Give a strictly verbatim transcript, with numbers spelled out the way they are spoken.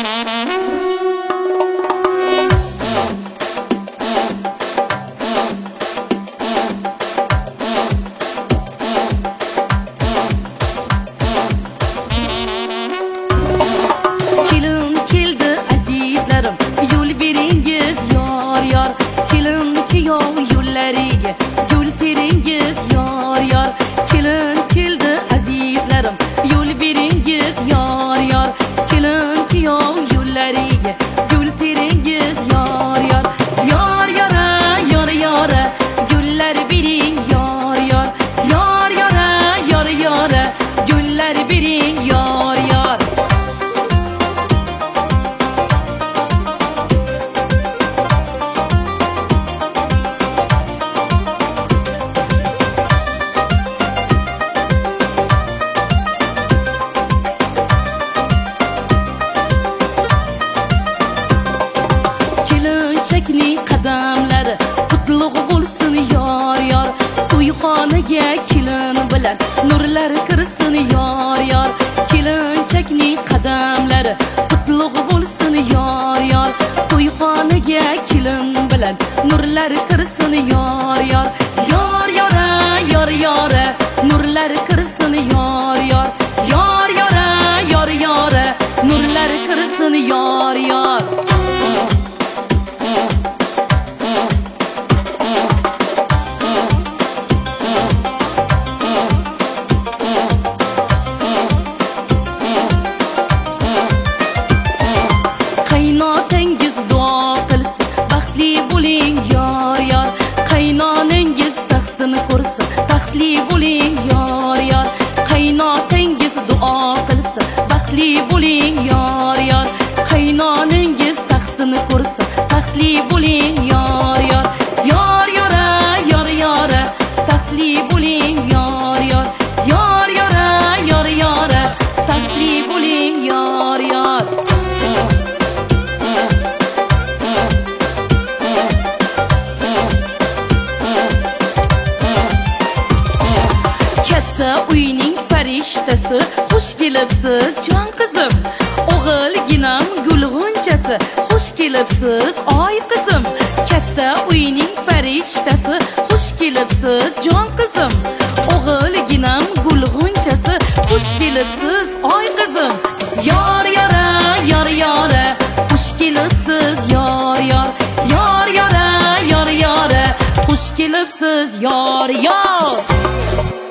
Çekni qadamlari qutlug' bo'lsin yor yor, uyqoniga kelin bilan nurlar kirsin yor yor. Kelinchakni qadamlari qutlug' bo'lsin yor yor, uyqoniga kelin bilan nurlar kirsin yor yor. Yor yora yor yora nurlar kirsin yor yor, yor yora yor yora nurlar kirsin yor yor. Qaynotangiz duo qilsin, baxtli bo'ling yor yor. Qaynonangiz taxtini ko'rsin, taxtli bo'ling yor yor. Qaynotangiz duo qilsin, baxtli bo'ling yor yor. Qaynonangiz taxtini ko'rsin, taxtli bo'ling yor yor. Yor yora yor yora taxtli bo'ling yor yor. Yor yora yor yora taxtli bo'ling yor yor. Katta uyning farishtasi, xush kelibsiz jon qizim. O'g'ilginam gulg'unchasi, xush kelibsiz oy qizim. Katta uyning farishtasi, xush kelibsiz jon qizim. O'g'ilginam gulg'unchasi, xush kelibsiz oy qizim. Yor yora yor yora xush kelibsiz yor yor. Yor yora yor yora xush kelibsiz yor yor.